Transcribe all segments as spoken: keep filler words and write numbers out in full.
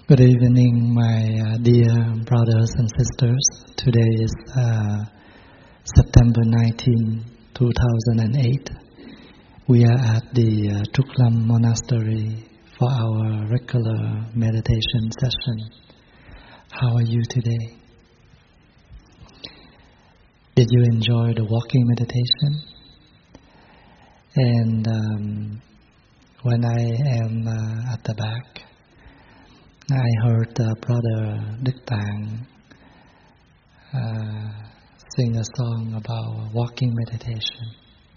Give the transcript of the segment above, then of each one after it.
Good evening, my uh, dear brothers and sisters. Today is uh, September nineteenth, two thousand eight. We are at the uh, Tuklam Monastery for our regular meditation session. How are you today? Did you enjoy the walking meditation? And um, when I am uh, at the back, I heard uh, Brother Đức Tạng uh, sing a song about walking meditation.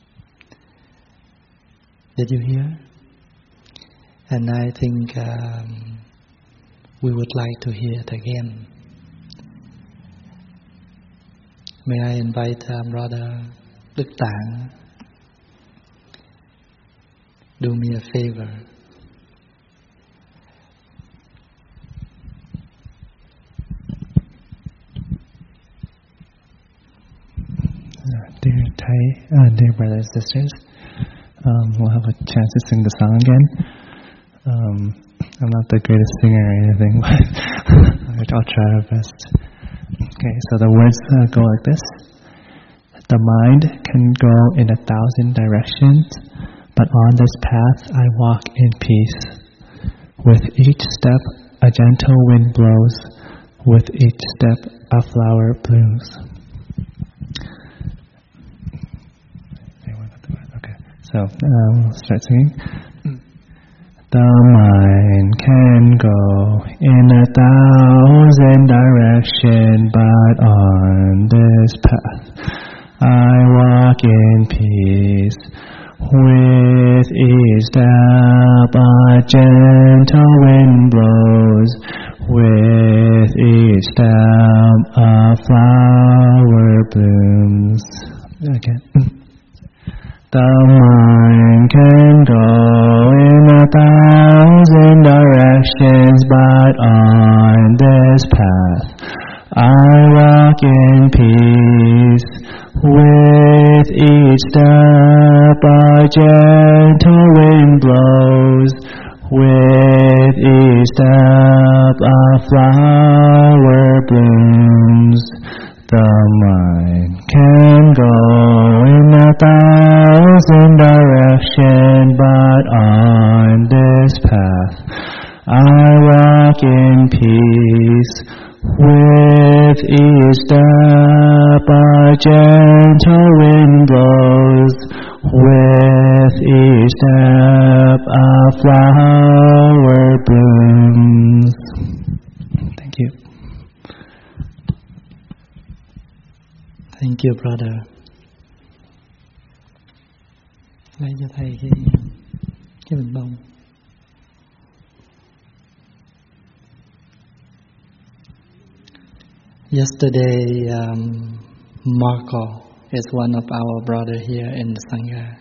Did you hear? And I think um, we would like to hear it again. May I invite uh, Brother Đức Tạng, do me a favor. Dear Thai, uh, dear brothers and sisters, um, we'll have a chance to sing the song again. Um, I'm not the greatest singer or anything, but I'll try our best. Okay, so the words uh, go like this. The mind can go in a thousand directions, but on this path I walk in peace. With each step a gentle wind blows, with each step a flower blooms. So, uh, we'll start singing. The mind can go in a thousand directions, but on this path I walk in peace. With each step a gentle wind blows, with each step a flower blooms. Again. The mind can go in a thousand directions, but on this path I walk in peace. With each step a gentle wind blows, with each step a flower blooms. The mind can go in a thousand directions, but on this path I walk in peace. With each step a gentle wind blows, with each step a flower blooms. Thank you. Thank you, brother. Lấy cho thầy cái cái bình bông. Yesterday, um, Marco is one of our brother here in the Sangha.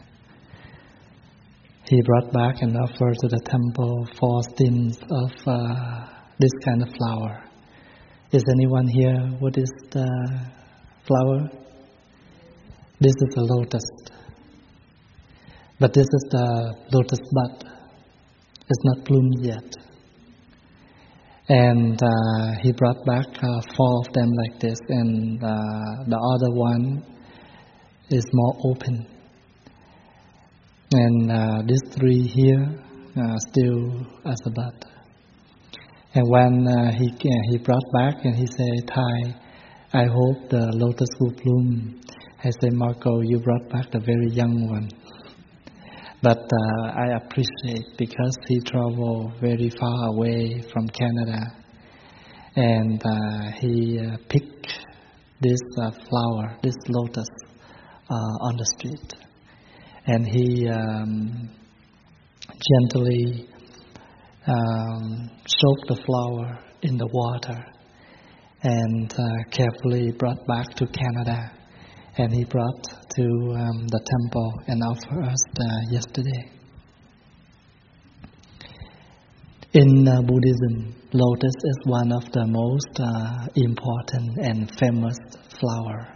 He brought back and offered to the temple four stems of uh, this kind of flower. Is anyone here? What is the flower? This is a lotus. But this is the lotus bud. It's not bloomed yet. And uh, he brought back uh, four of them like this, and uh, the other one is more open. And uh, these three here uh, still as a bud. And when uh, he uh, he brought back and he said, "Thai, I hope the lotus will bloom." I said, "Marco, you brought back the very young one." But uh, I appreciate because he traveled very far away from Canada, and uh, he uh, picked this uh, flower, this lotus, uh, on the street, and he um, gently um, soaked the flower in the water, and uh, carefully brought back to Canada. And he brought to um, the temple and offered us uh, yesterday. In uh, Buddhism, lotus is one of the most uh, important and famous flower.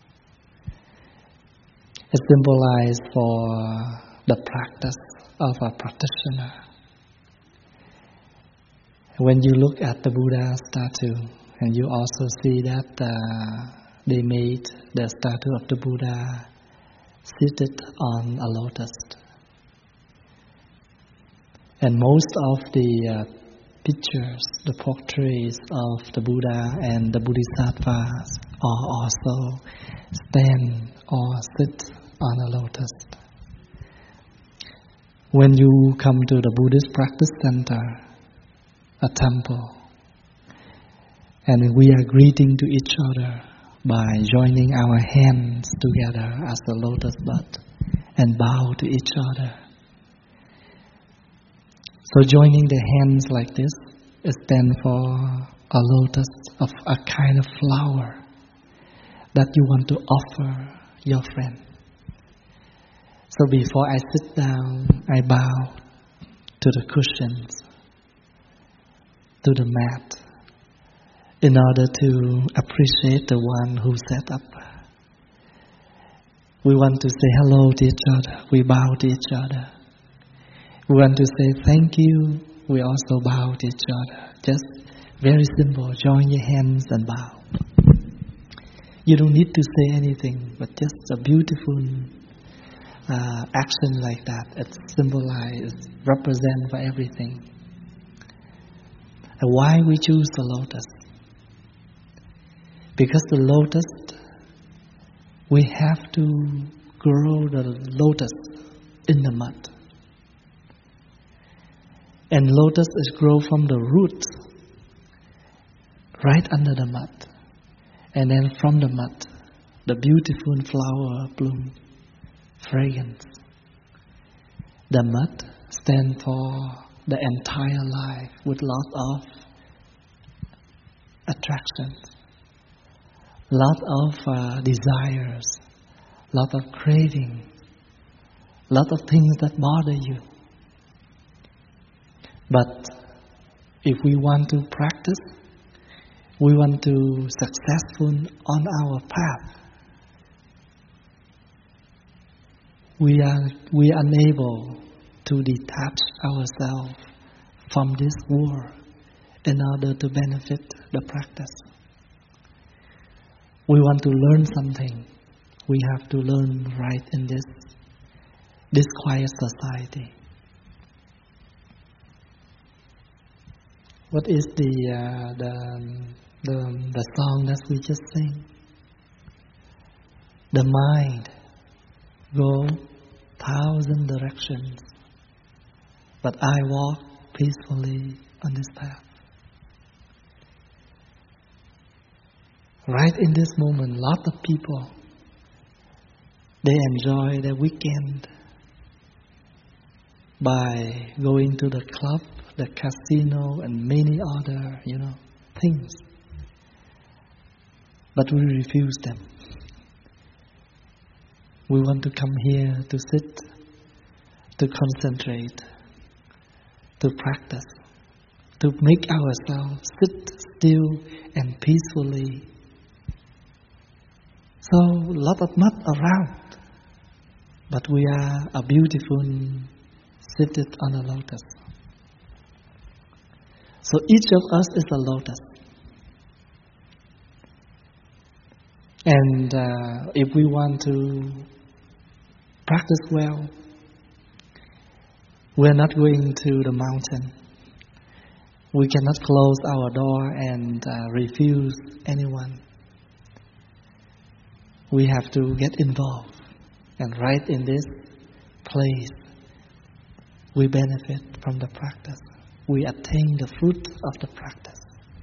It symbolizes for the practice of a practitioner. When you look at the Buddha statue, and you also see that uh, they made the statue of the Buddha seated on a lotus. And most of the uh, pictures, the portraits of the Buddha and the Bodhisattvas are also stand or sit on a lotus. When you come to the Buddhist practice center, a temple, and we are greeting to each other by joining our hands together as a lotus bud and bow to each other. So joining the hands like this stands for a lotus of a kind of flower that you want to offer your friend. So before I sit down, I bow to the cushions, to the mat, in order to appreciate the one who set up. We want to say hello to each other. We bow to each other. We want to say thank you. We also bow to each other. Just very simple. Join your hands and bow. You don't need to say anything, but just a beautiful uh, action like that. It symbolizes, represents for everything. And why we choose the lotus? Because the lotus, we have to grow the lotus in the mud. And lotus is grow from the root, right under the mud. And then from the mud, the beautiful flower bloom, fragrance. The mud stands for the entire life with lots of attractions, lot of uh, desires, lot of craving, lot of things that bother you. But if we want to practice, we want to be successful on our path, we are we are unable to detach ourselves from this world in order to benefit the practice. We want to learn something. We have to learn right in this this quiet society. What is the uh, the the the song that we just sing? The mind go thousand directions, but I walk peacefully on this path. Right in this moment, lot of people, they enjoy their weekend by going to the club, the casino, and many other, you know, things. But we refuse them. We want to come here to sit, to concentrate, to practice, to make ourselves sit still and peacefully. So, a lot of mud around, but we are a beautiful seated on a lotus. So each of us is a lotus. And uh, if we want to practice well, we're not going to the mountain. We cannot close our door and uh, refuse anyone. We have to get involved. And right in this place, we benefit from the practice. We attain the fruit of the practice.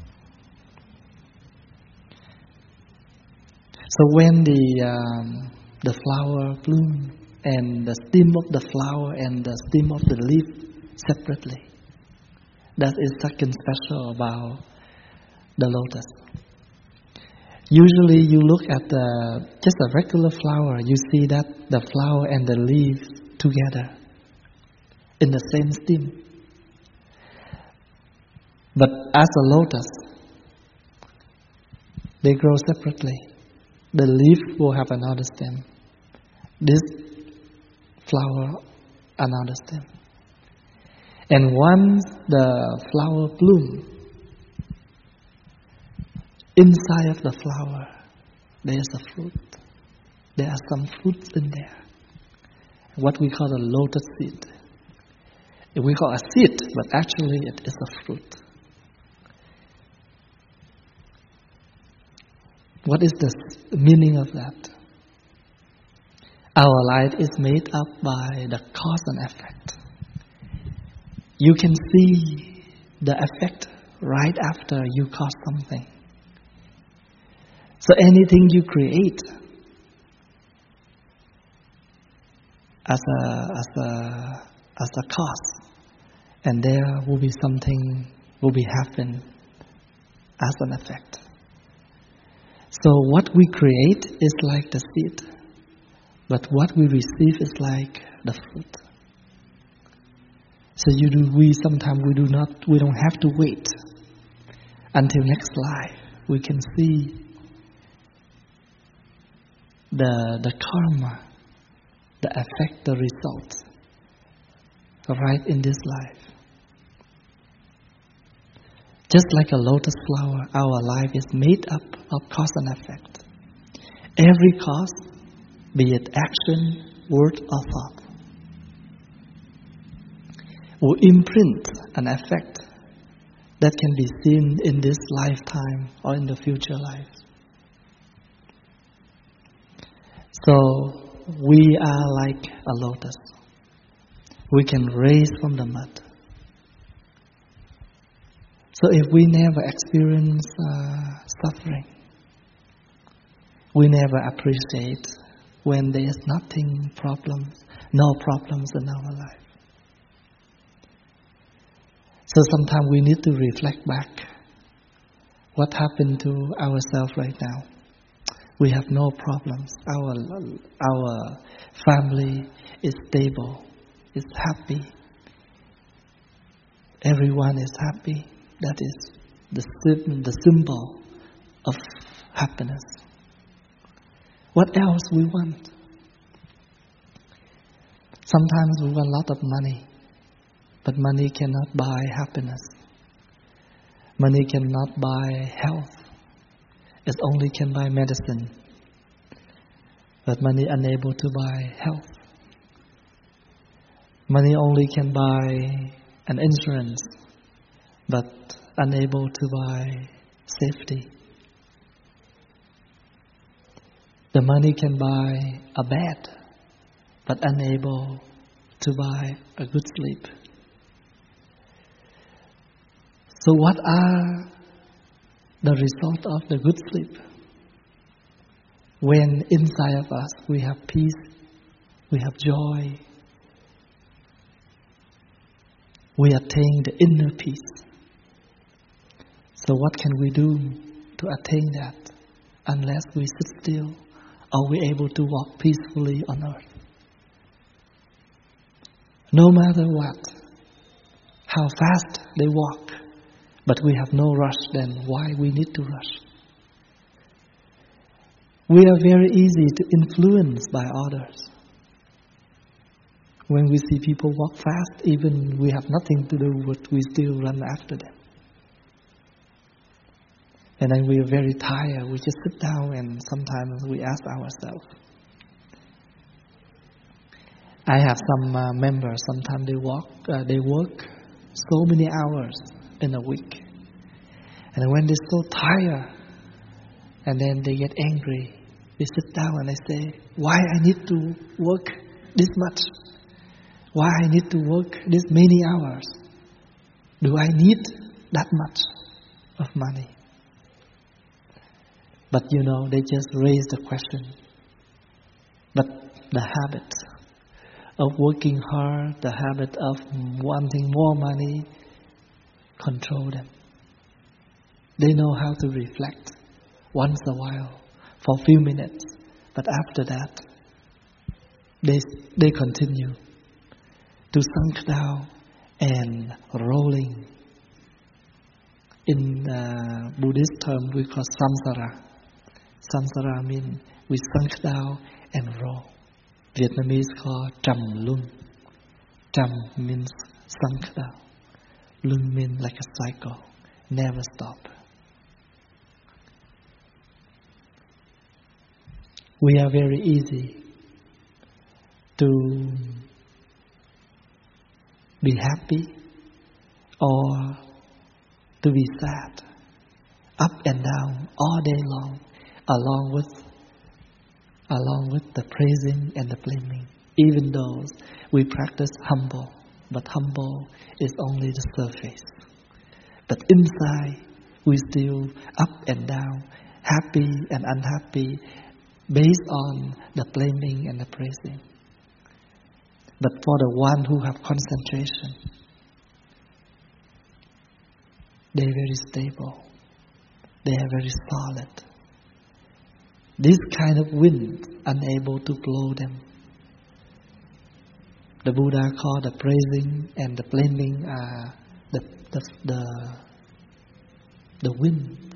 So when the um, the flower bloom and the stem of the flower and the stem of the leaf separately, that is something special about the lotus. Usually you look at the, just a regular flower, you see that the flower and the leaf together in the same stem. But as a lotus, they grow separately. The leaf will have another stem. This flower, another stem. And once the flower blooms, inside of the flower, there is a fruit. There are some fruits in there. What we call a lotus seed. We call a seed, but actually it is a fruit. What is the meaning of that? Our life is made up by the cause and effect. You can see the effect right after you cause something. So anything you create as a as a as a cause, and there will be something will be happen as an effect. So what we create is like the seed, but what we receive is like the fruit. So you do, we sometimes we do not we don't have to wait until next life. We can see the the karma, the effect, the result, right in this life. Just like a lotus flower, our life is made up of cause and effect. Every cause, be it action, word, or thought, will imprint an effect that can be seen in this lifetime or in the future life. So we are like a lotus. We can raise from the mud. So if we never experience uh, suffering, we never appreciate when there is nothing problems, no problems in our life. So sometimes we need to reflect back. What happened to ourselves right now? We have no problems. Our our family is stable, is happy. Everyone is happy. That is the the symbol of happiness. What else we want? Sometimes we want a lot of money, but money cannot buy happiness. Money cannot buy health. It only can buy medicine, but money unable to buy health. Money only can buy an insurance, but unable to buy safety. The money can buy a bed, but unable to buy a good sleep. So what are the result of the good sleep? When inside of us we have peace, we have joy, we attain the inner peace. So what can we do to attain that unless we sit still? Are we able to walk peacefully on earth? No matter what, how fast they walk, but we have no rush, then why we need to rush? We are very easy to influence by others. When we see people walk fast, even we have nothing to do, but we still run after them. And then we are very tired. We just sit down and sometimes we ask ourselves. I have some uh, members. Sometimes they walk, uh, they work so many hours in a week, and when they're so tired, and then they get angry, they sit down and they say, "Why I need to work this much? Why I need to work this many hours? Do I need that much of money?" But you know, they just raise the question. But the habit of working hard, the habit of wanting more money, control them. They know how to reflect once a while for a few minutes, but after that, they they continue to sink down and rolling. In uh, Buddhist term, we call samsara. Samsara means we sunk down and roll. Vietnamese call trầm luân. Trầm means sunk down. Lung means like a cycle, never stop. We are very easy to be happy or to be sad, up and down all day long, along with along with the praising and the blaming. Even though we practice humble, but humble is only the surface. But inside, we still up and down, happy and unhappy, based on the blaming and the praising. But for the one who have concentration, they are very stable. They are very solid. This kind of wind unable to blow them. The Buddha called the praising and the blaming uh, the, the the the wind.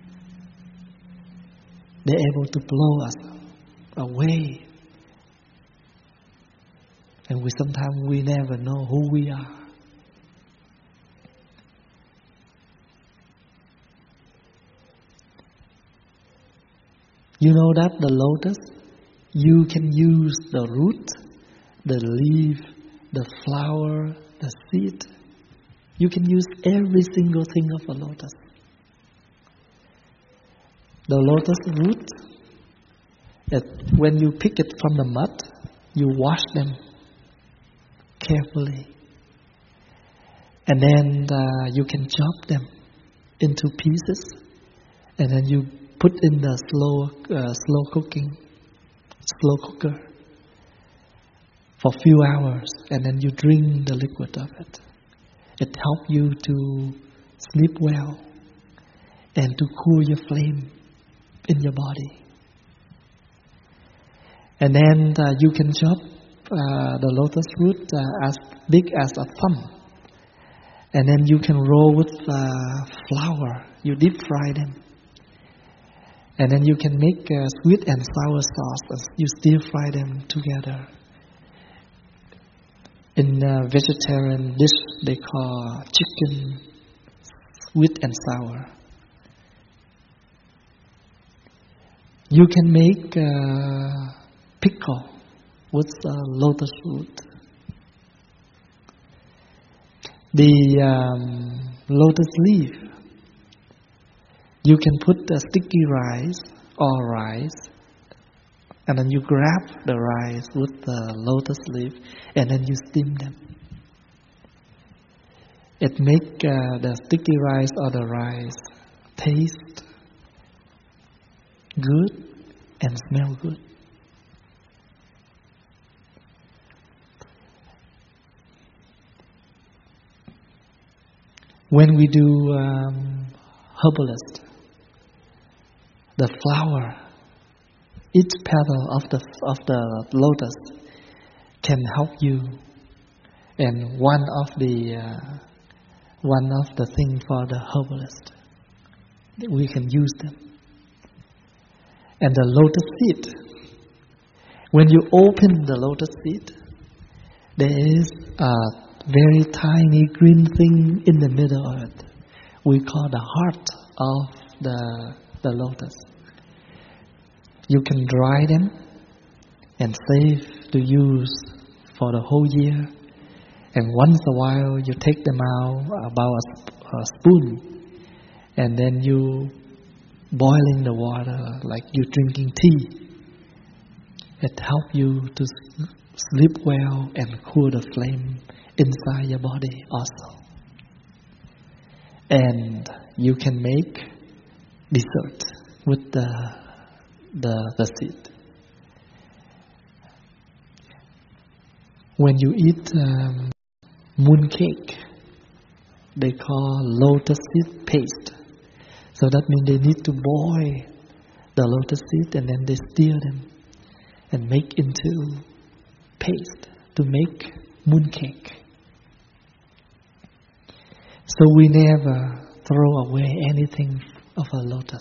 They're able to blow us away, and we sometimes we never know who we are. You know that the lotus, you can use the root, the leaf, the flower, the seed. You can use every single thing of a lotus. The lotus root, it, when you pick it from the mud, you wash them carefully. And then uh, you can chop them into pieces. And then you put in the slow, uh, slow cooking, slow cooker for a few hours, and then you drink the liquid of it. It helps you to sleep well and to cool your flame in your body. And then uh, you can chop uh, the lotus root uh, as big as a thumb, and then you can roll with uh, flour. You deep fry them. And then you can make uh, sweet and sour sauce. You stir fry them together. In a vegetarian dish, they call chicken sweet and sour. You can make uh, pickle with uh, lotus root. The um, lotus leaf, you can put the sticky rice or rice, and then you grab the rice with the lotus leaf, and then you steam them. It makes uh, the sticky rice or the rice taste good and smell good. When we do um, herbalist, the flower, each petal of the of the lotus can help you, and one of the uh, one of the things for the herbalist, we can use them. And the lotus seed, when you open the lotus seed, there is a very tiny green thing in the middle of it. We call the heart of the the lotus. You can dry them and save to use for the whole year. And once a while you take them out about a, a spoon, and then you boiling the water like you drinking tea. It helps you to sleep well and cool the flame inside your body also. And you can make dessert with the the, the seed. When you eat um, moon cake, they call lotus seed paste. So that means they need to boil the lotus seed and then they stir them and make into paste to make moon cake. So we never throw away anything of a lotus.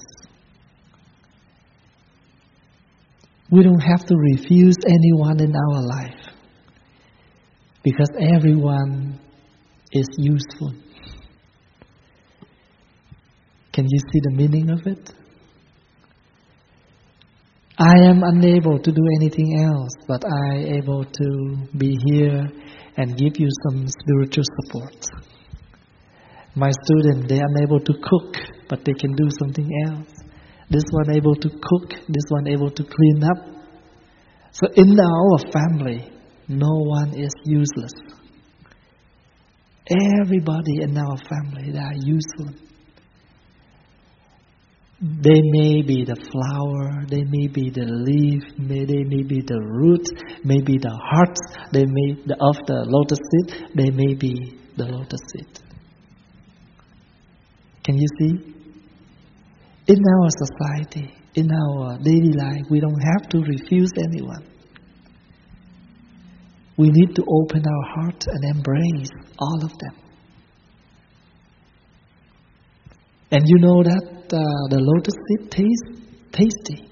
We don't have to refuse anyone in our life, because everyone is useful. Can you see the meaning of it? I am unable to do anything else, but I am able to be here and give you some spiritual support. My student, they are unable to cook, but they can do something else. This one able to cook, this one able to clean up. So in our family, no one is useless. Everybody in our family, they are useful. They may be the flower, they may be the leaf, may they may be the root, may be the heart, they may be of the lotus seed, they may be the lotus seed. Can you see? In our society, in our daily life, we don't have to refuse anyone. We need to open our heart and embrace all of them. And you know that uh, the lotus seed tastes tasty.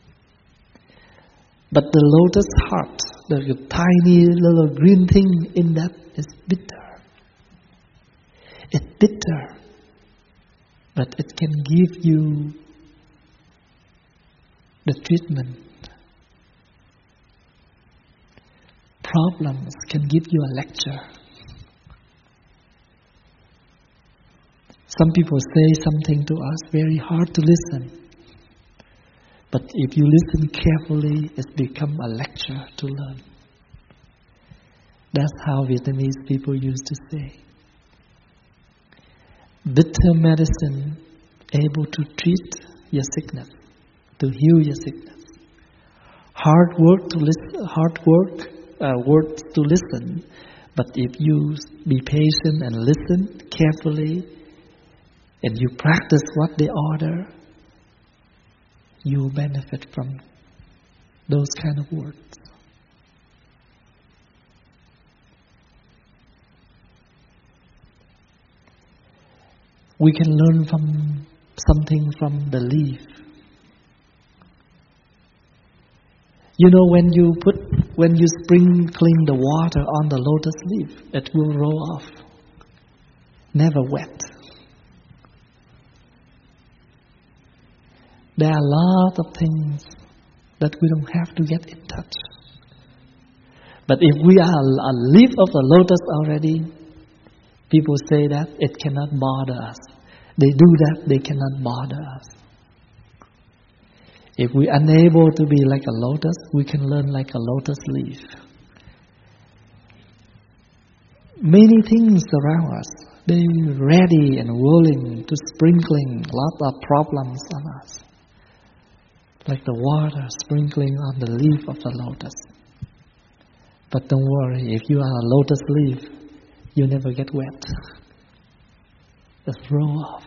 But the lotus heart, the tiny little green thing in that is bitter. It's bitter. But it can give you the treatment. Problems can give you a lecture. Some people say something to us very hard to listen. But if you listen carefully, it's become a lecture to learn. That's how Vietnamese people used to say. Bitter medicine able to treat your sickness, to heal your sickness. Hard work to listen, hard work, uh, words to listen. But if you be patient and listen carefully, and you practice what they order, you will benefit from those kind of words. We can learn from something from the leaf. You know, when you put, when you sprinkling the water on the lotus leaf, it will roll off, never wet. There are a lot of things that we don't have to get in touch. But if we are a leaf of the lotus already, people say that it cannot bother us. They do that, they cannot bother us. If we are unable to be like a lotus, we can learn like a lotus leaf. Many things around us, they're ready and willing to sprinkling lots of problems on us. Like the water sprinkling on the leaf of the lotus. But don't worry, if you are a lotus leaf, you never get wet. Just roll off.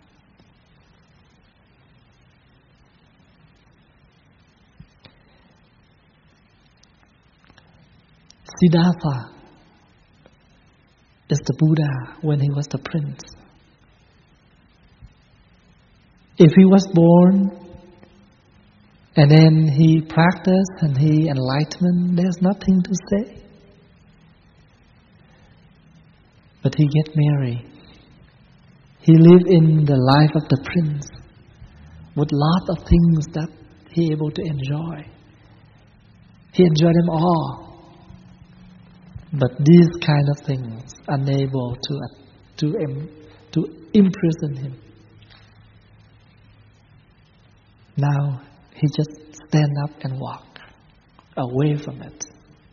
Siddhartha is the Buddha when he was the prince. If he was born and then he practiced and he enlightened, there's nothing to say. But he get married. He lived in the life of the prince with lot of things that he able to enjoy. He enjoyed them all. But these kind of things unable to to um, to imprison him. Now he just stand up and walk away from it.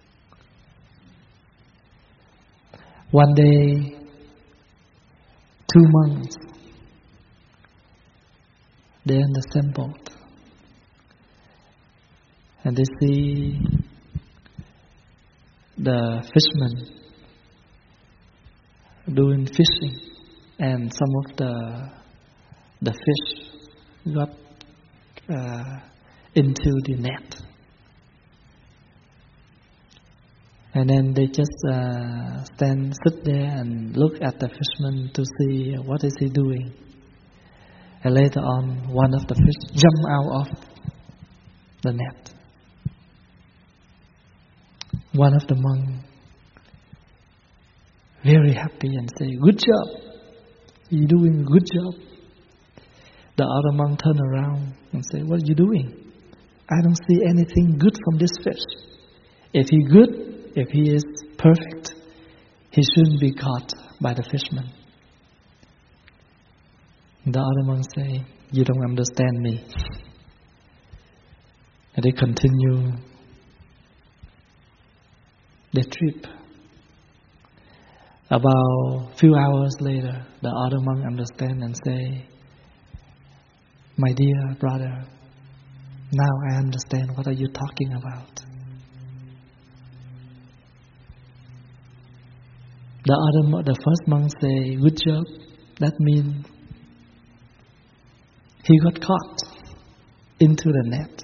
One day, two monks, they're in the same boat. And they see the fishermen doing fishing, and some of the the fish got uh, into the net. And then they just uh, stand, sit there and look at the fisherman to see what is he doing. And later on, one of the fish jumped out of the net. One of the monks, very happy and say, "Good job, you're doing a good job." The other monk turn around and say, "What are you doing? I don't see anything good from this fish. If he good, if he is perfect, he shouldn't be caught by the fisherman." The other monk say, "You don't understand me." And they continue their trip. About few hours later, the other monk understand and say, "My dear brother, now I understand what are you talking about." The other, the first monk say, "Good job." That means he got caught into the net.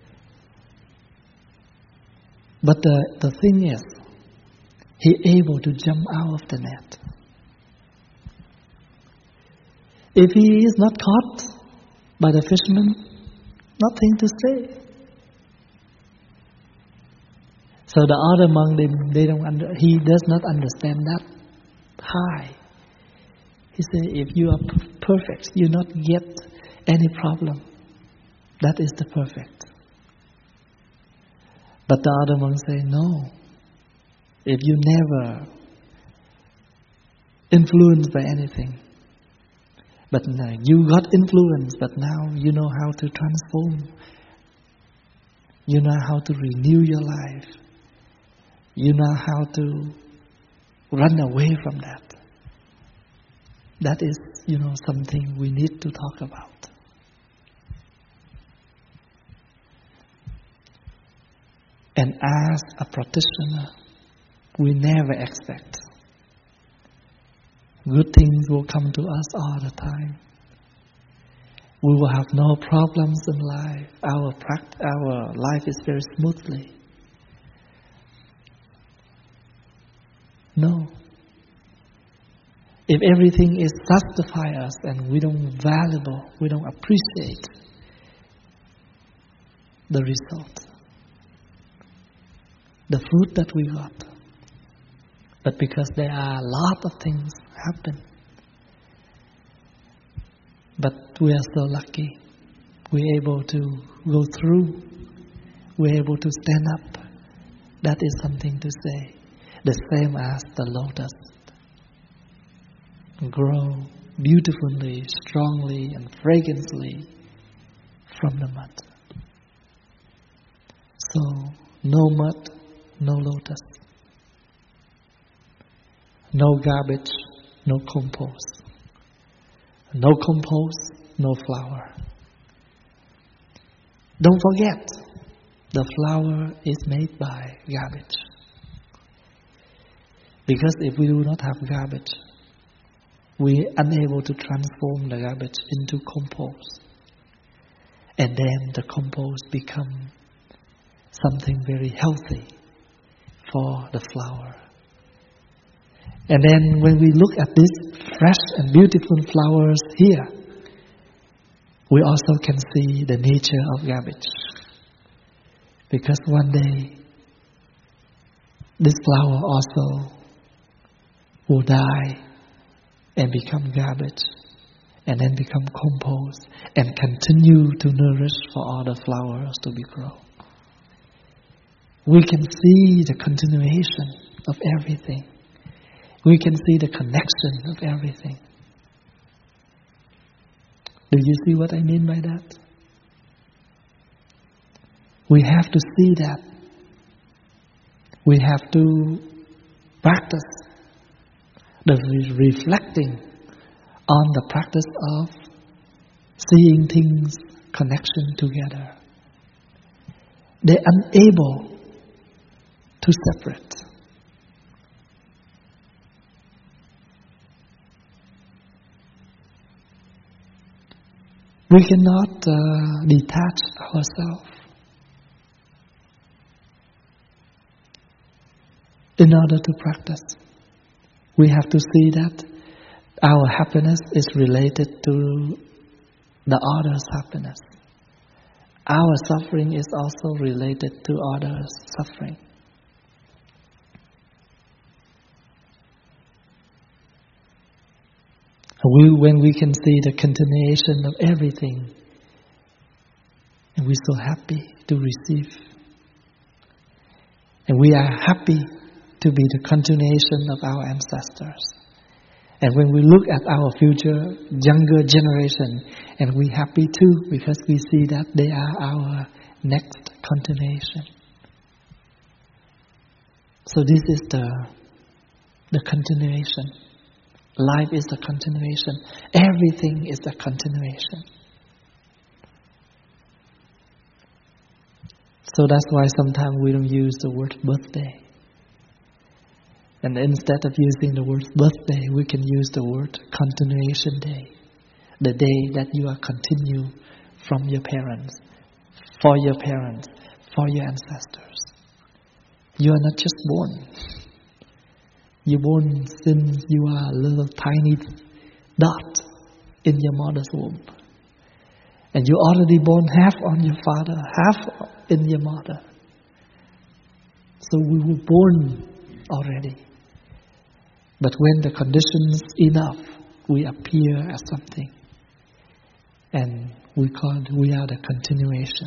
But the, the thing is, he able to jump out of the net. If he is not caught by the fisherman, nothing to say. So the other monk, they, they don't under, he does not understand that high. He say, if you are p- perfect, you not get any problem. That is the perfect. But the other monk say, no. If you never influenced by anything, but now you got influenced, but now you know how to transform. You know how to renew your life. You know how to run away from that. That is, you know, something we need to talk about. And as a practitioner, we never expect good things will come to us all the time. We will have no problems in life. Our pract- our life is very smoothly. No. If everything is justify us and we don't valuable, we don't appreciate the result, the fruit that we got. But because there are a lot of things happen, but we are so lucky, we're able to go through, we're able to stand up. That is something to say. The same as the lotus. Grow beautifully, strongly, and fragrantly from the mud. So, no mud, no lotus. No garbage, no compost. No compost, no flower. Don't forget, the flower is made by garbage. Because if we do not have garbage, we are unable to transform the garbage into compost. And then the compost becomes something very healthy for the flower. And then when we look at these fresh and beautiful flowers here, we also can see the nature of garbage. Because one day, this flower also will die and become garbage, and then become compost, and continue to nourish for all the flowers to be grown. We can see the continuation of everything. We can see the connection of everything. Do you see what I mean by that? We have to see that. We have to practice the re- reflecting on the practice of seeing things connection together. They're unable to separate. We cannot uh, detach ourselves. In order to practice, we have to see that our happiness is related to the other's happiness. Our suffering is also related to others' suffering. We, when we can see the continuation of everything, and we're so happy to receive. And we are happy to be the continuation of our ancestors. And when we look at our future, younger generation, and we're happy too, because we see that they are our next continuation. So this is the, the continuation. Life is a continuation. Everything is a continuation. So that's why sometimes we don't use the word birthday. And instead of using the word birthday, we can use the word continuation day. The day that you are continue from your parents, for your parents, for your ancestors. You are not just born. You're born since you are a little tiny dot in your mother's womb. And you're already born half on your father, half in your mother. So we were born already. But when the conditions enough, we appear as something. And we call it, we are the continuation.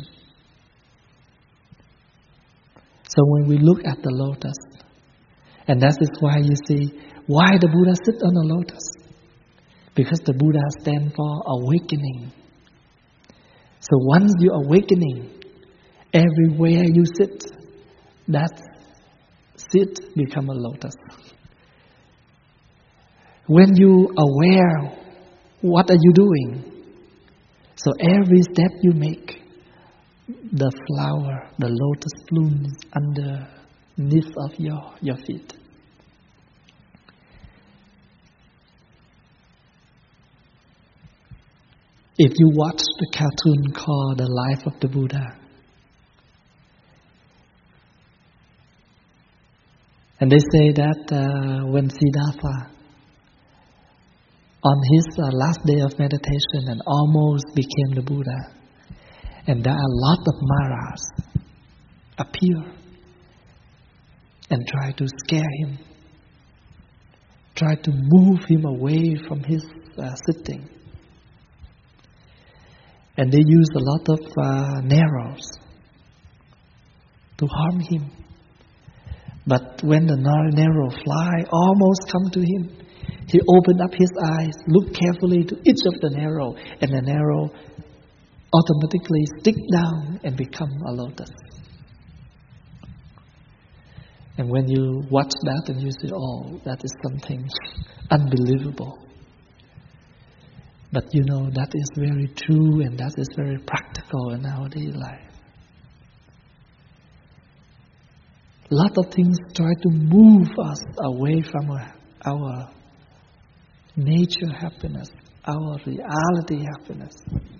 So when we look at the lotus, and that is why you see, why the Buddha sits on the lotus. Because the Buddha stands for awakening. So once you're awakening, everywhere you sit, that sit become a lotus. When you aware, what are you doing? So every step you make, the flower, the lotus blooms underneath of your, your feet. If you watch the cartoon called The Life of the Buddha, and they say that uh, when Siddhartha, on his uh, last day of meditation and almost became the Buddha, and there are a lot of Maras appear and try to scare him, try to move him away from his uh, sitting. And they use a lot of uh, arrows to harm him. But when the arrow fly almost come to him, he opened up his eyes, looked carefully to each of the arrow, and the arrow automatically stick down and become a lotus. And when you watch that and you say, oh, that is something unbelievable. But you know, that is very true and that is very practical in our daily life. A lot of things try to move us away from our, our nature happiness, our reality happiness.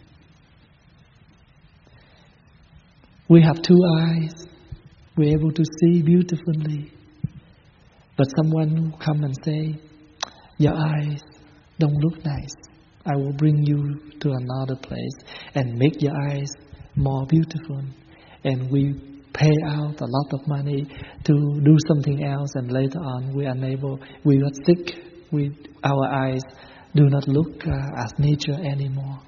We have two eyes. We're able to see beautifully. But someone will come and say, your eyes don't look nice. I will bring you to another place and make your eyes more beautiful. And we pay out a lot of money to do something else, and later on we are unable, we got sick, we, our eyes do not look uh, as nature anymore.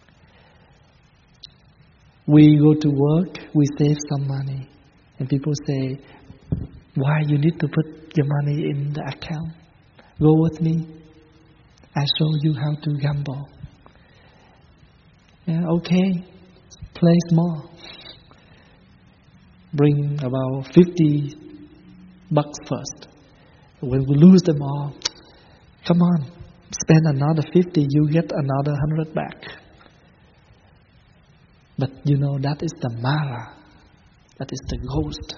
We go to work, we save some money, and people say, why you need to put your money in the account? Go with me. I show you how to gamble. Yeah, okay, play small. Bring about fifty bucks first. When we lose them all, come on, spend another fifty, you get another hundred back. But you know, that is the Mara, that is the ghost.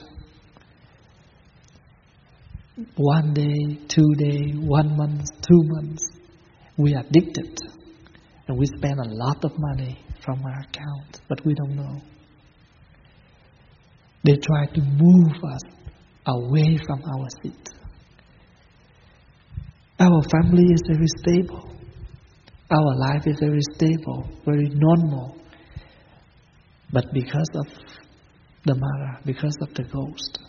One day, two days, one month, two months, we are addicted. And we spend a lot of money from our account, but we don't know. They try to move us away from our seat. Our family is very stable. Our life is very stable, very normal. But because of the Mara, because of the ghost.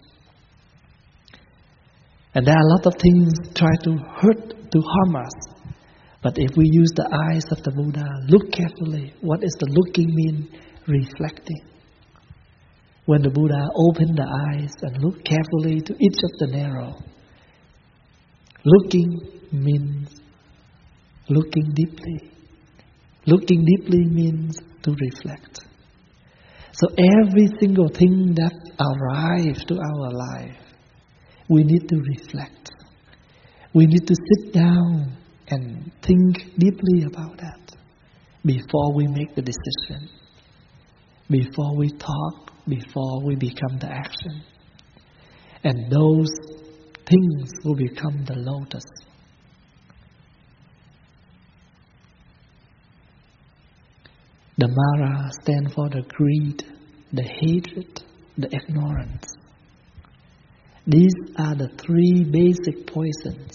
And there are a lot of things try to hurt, to harm us. But if we use the eyes of the Buddha, look carefully. What is the looking mean? Reflecting. When the Buddha opened the eyes and looked carefully to each of the narrow, looking means looking deeply. Looking deeply means to reflect. So every single thing that arrives to our life, we need to reflect. We need to sit down and think deeply about that before we make the decision, before we talk, before we become the action. And those things will become the lotus. The Mara stands for the greed, the hatred, the ignorance. These are the three basic poisons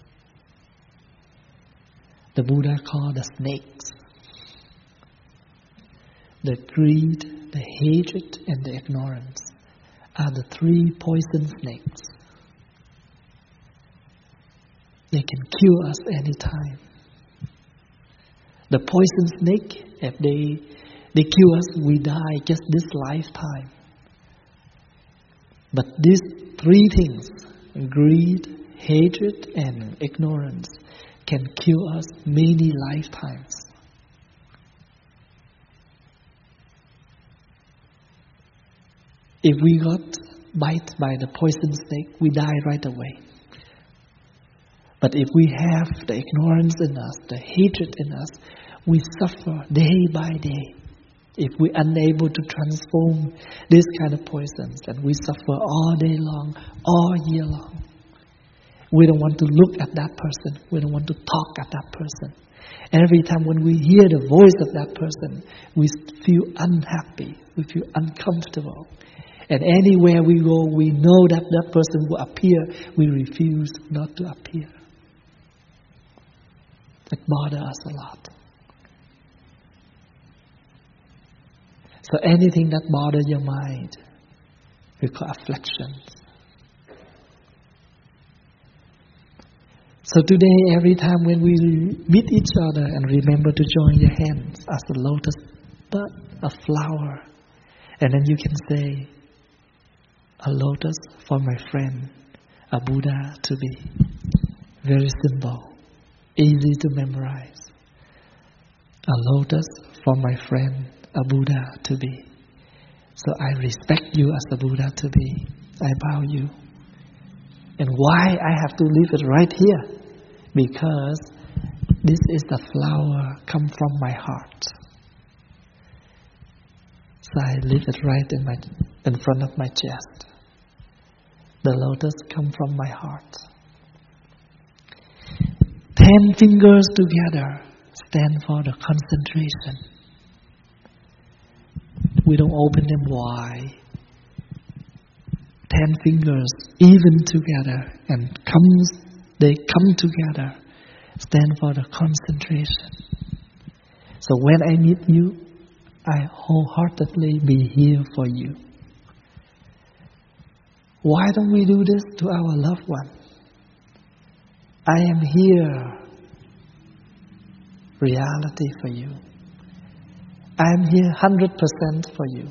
the Buddha called the snakes. The greed, the hatred, and the ignorance are the three poison snakes. They can kill us anytime. The poison snake, if they they kill us, we die just this lifetime. But these three things, greed, hatred, and ignorance, can kill us many lifetimes. If we got bite by the poison snake, we die right away. But if we have the ignorance in us, the hatred in us, we suffer day by day. If we're unable to transform this kind of poisons, and we suffer all day long, all year long. We don't want to look at that person. We don't want to talk at that person. Every time when we hear the voice of that person, we feel unhappy. We feel uncomfortable. And anywhere we go, we know that that person will appear. We refuse not to appear. It bothers us a lot. So anything that bothers your mind, we call afflictions. So today, every time when we meet each other, and remember to join your hands as a lotus bud, a flower. And then you can say, a lotus for my friend, a Buddha to be. Very simple, easy to memorize. A lotus for my friend, a Buddha to be. So I respect you as a Buddha to be. I bow you. And why I have to leave it right here? Because this is the flower come from my heart. So I leave it right in my in front of my chest. The lotus come from my heart. Ten fingers together stand for the concentration. We don't open them wide. Ten fingers even together and comes they come together, stand for the concentration. So when I meet you, I wholeheartedly be here for you. Why don't we do this to our loved one? I am here, reality for you. I am here one hundred percent for you.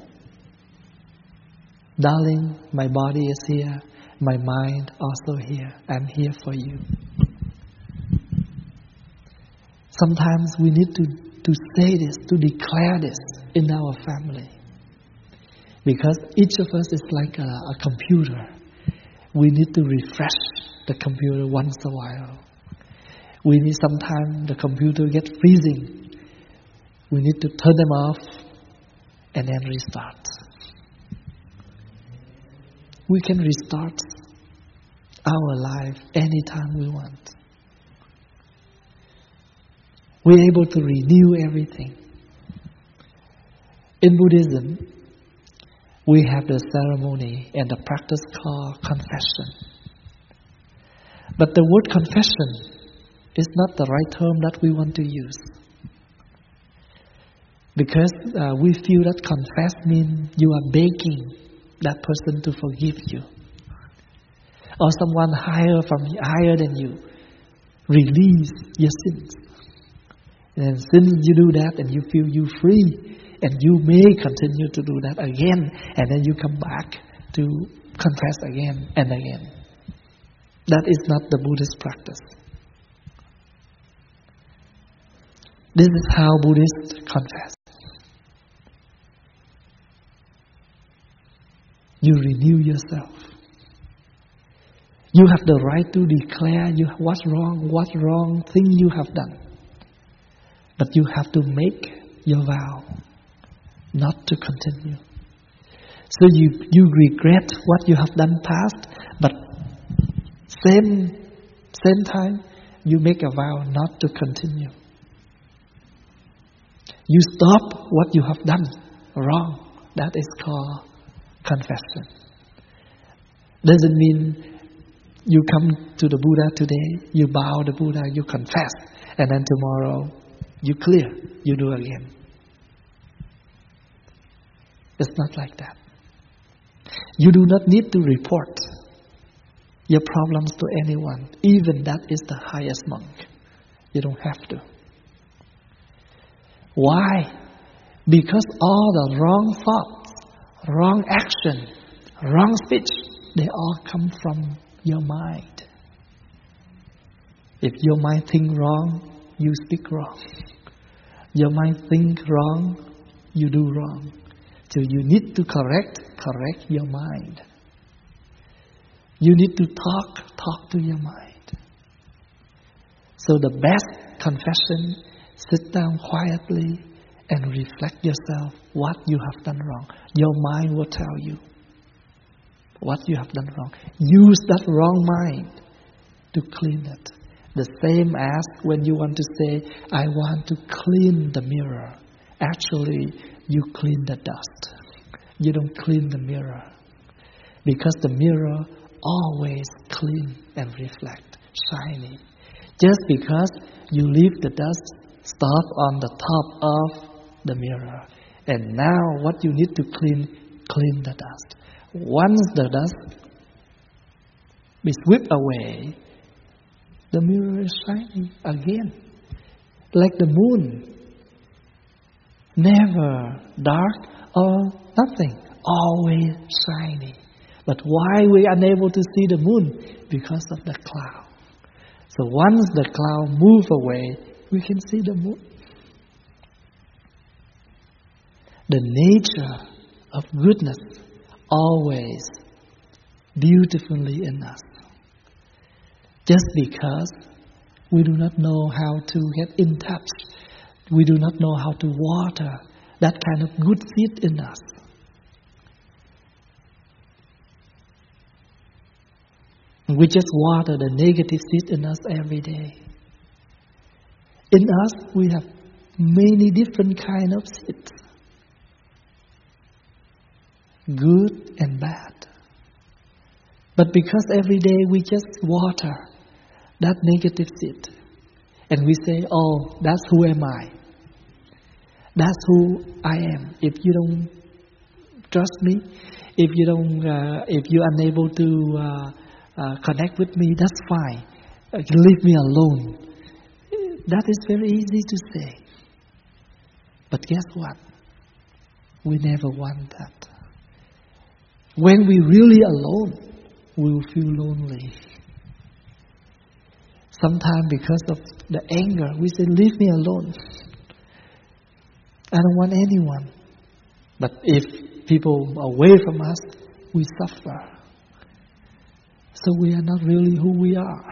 Darling, my body is here. My mind also here. I'm here for you. Sometimes we need to, to say this, to declare this in our family. Because each of us is like a, a computer. We need to refresh the computer once a while. We need sometimes the computer gets freezing. We need to turn them off and then restart. We can restart our life anytime we want. We're able to renew everything. In Buddhism, we have the ceremony and the practice called confession. But the word confession is not the right term that we want to use. Because uh, we feel that confess means you are begging that person to forgive you. Or someone higher from higher than you release your sins. And since you do that and you feel you free, and you may continue to do that again, and then you come back to confess again and again. That is not the Buddhist practice. This is how Buddhists confess. You renew yourself. You have the right to declare you what's wrong, what wrong thing you have done. But you have to make your vow not to continue. So you, you regret what you have done past, but same, same time, you make a vow not to continue. You stop what you have done wrong. That is called confession. Doesn't mean you come to the Buddha today, you bow the Buddha, you confess, and then tomorrow you clear, you do again. It's not like that. You do not need to report your problems to anyone, even that is the highest monk. You don't have to. Why? Because all the wrong thoughts, wrong action, wrong speech, they all come from your mind. If your mind think wrong, you speak wrong. Your mind think wrong, you do wrong. So you need to correct, correct your mind. You need to talk, talk to your mind. So the best confession, sit down quietly and reflect yourself what you have done wrong. Your mind will tell you what you have done wrong. Use that wrong mind to clean it. The same as when you want to say, I want to clean the mirror. Actually, you clean the dust. You don't clean the mirror. Because the mirror always clean and reflect, shiny. Just because you leave the dust stuff on the top of the mirror. And now what you need to clean, clean the dust. Once the dust is swept away, the mirror is shining again. Like the moon. Never dark or nothing. Always shiny. But why we are unable to see the moon? Because of the cloud. So once the cloud moves away, we can see the moon. The nature of goodness always beautifully in us. Just because we do not know how to get in touch, we do not know how to water that kind of good seed in us. We just water the negative seed in us every day. In us, we have many different kind of seeds. Good and bad. But because every day we just water that negative seed. And we say, oh, that's who am I. That's who I am. If you don't trust me, if you don't, uh, if you're unable to uh, uh, connect with me, that's fine. Uh, leave me alone. That is very easy to say. But guess what? We never want that. When we're really alone, we will feel lonely. Sometimes because of the anger, we say, leave me alone. I don't want anyone. But if people are away from us, we suffer. So we are not really who we are.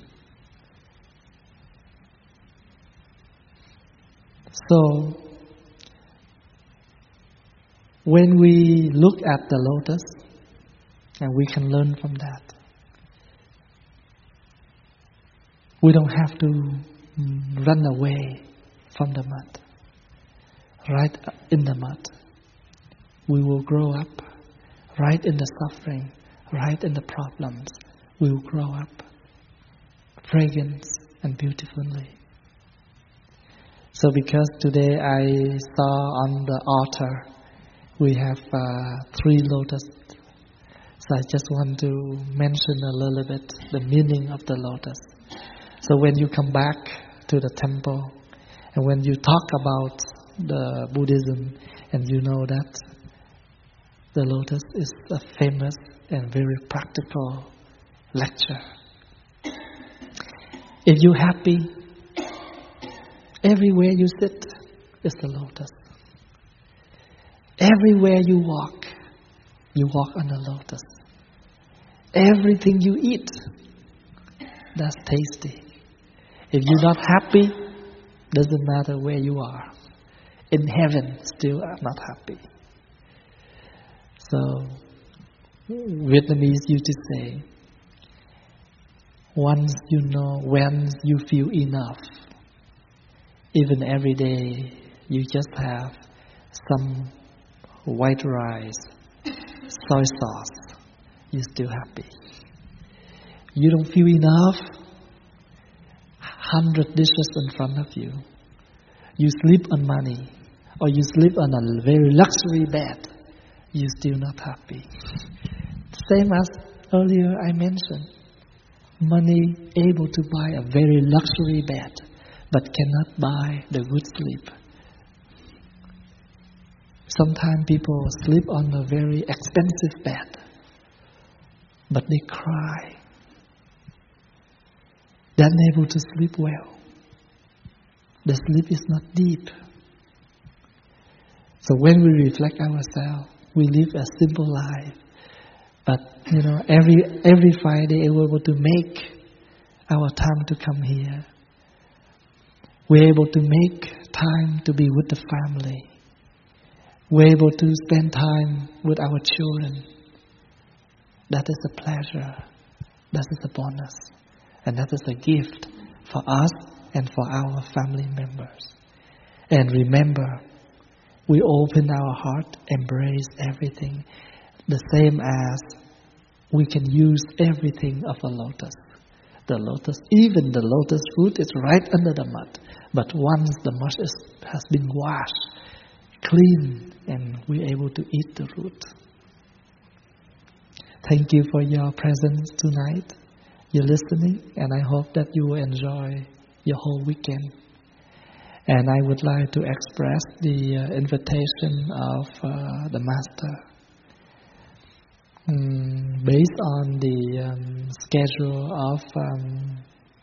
So, when we look at the lotus, and we can learn from that, we don't have to run away from the mud. Right in the mud, we will grow up. Right in the suffering, right in the problems, we will grow up fragrant and beautifully. So because today I saw on the altar we have uh, three lotus, so I just want to mention a little bit the meaning of the lotus. So when you come back to the temple, And when you talk about the Buddhism and you know that the lotus is a famous and very practical lecture. If you're happy, everywhere you sit is the lotus. Everywhere you walk, you walk on the lotus. Everything you eat, that's tasty. If you're not happy, doesn't matter where you are. In heaven, still are not happy. So, Vietnamese used to say, once you know, when you feel enough, even every day you just have some white rice, soy sauce, you're still happy. You don't feel enough, hundred dishes in front of you. You sleep on money, or you sleep on a very luxury bed, you're still not happy. Same as earlier I mentioned, money able to buy a very luxury bed, but cannot buy the good sleep. Sometimes people sleep on a very expensive bed, but they cry. They're unable to sleep well. The sleep is not deep. So when we reflect ourselves, we live a simple life. But, you know, every every Friday we're able to make our time to come here. We're able to make time to be with the family. We're able to spend time with our children. That is a pleasure. That is a bonus. And that is a gift for us and for our family members. And remember, we open our heart, embrace everything, the same as we can use everything of a lotus. The lotus, even the lotus root is right under the mud. But once the mud is, has been washed, clean, and we're able to eat the root. Thank you for your presence tonight. You're listening, and I hope that you will enjoy your whole weekend. And I would like to express the uh, invitation of uh, the Master. Mm, based on the um, schedule of um,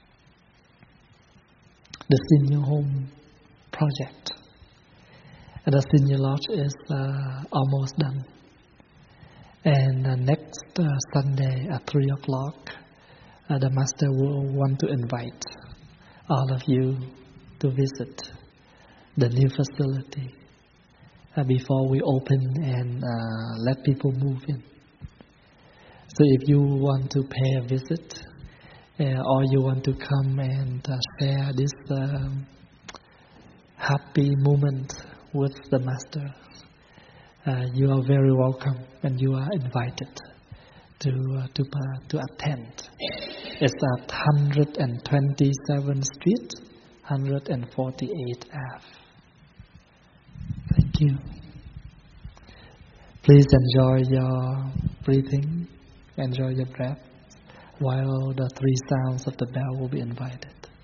the Senior Home project. And the Senior Lodge is uh, almost done. And uh, next uh, Sunday at three o'clock, uh, the Master will want to invite all of you to visit the new facility uh, before we open and uh, let people move in. So if you want to pay a visit uh, or you want to come and uh, share this um, happy moment with the Master, uh, you are very welcome and you are invited to uh, to uh, to attend. It's at one hundred twenty-seventh Street, one hundred forty-eighth Avenue. Thank you. Please enjoy your breathing, enjoy your breath, while the three sounds of the bell will be invited.